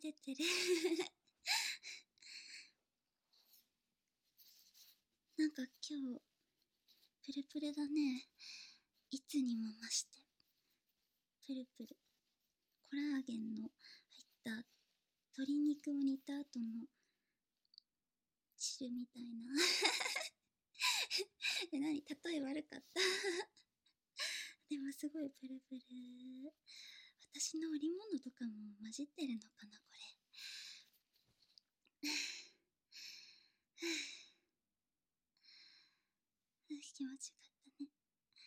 出てる。なんか今日、プルプルだね。いつにも増して。プルプル。コラーゲンの入った鶏肉を煮た後の汁みたいな。何？例え悪かった。でもすごいプルプル。私の織物とかも混じってるのかな、これ。気持ちよかったね。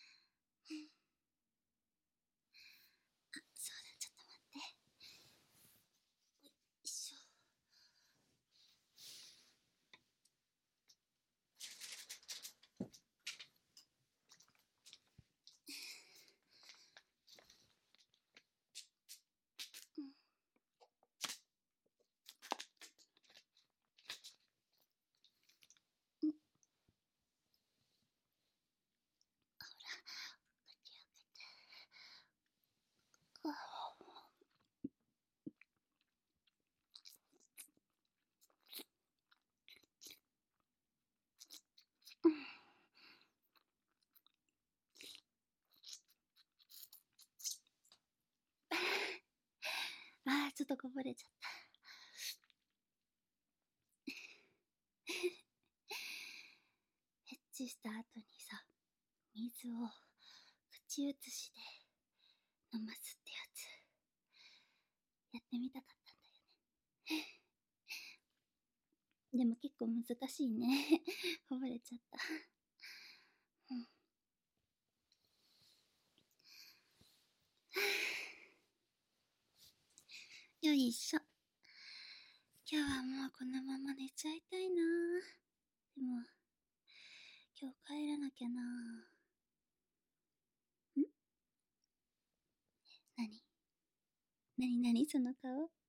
あ、そうだ、ちょっと待って。よいしょ。あー、ちょっとこぼれちゃった。ヘッチした後にさ、水を口移しで飲ますってやつ、やってみたかったんだよね。でも結構難しいね。こぼれちゃった。よいしょ。今日はもうこのまま寝ちゃいたいな。でも、今日帰らなきゃな。なにその顔。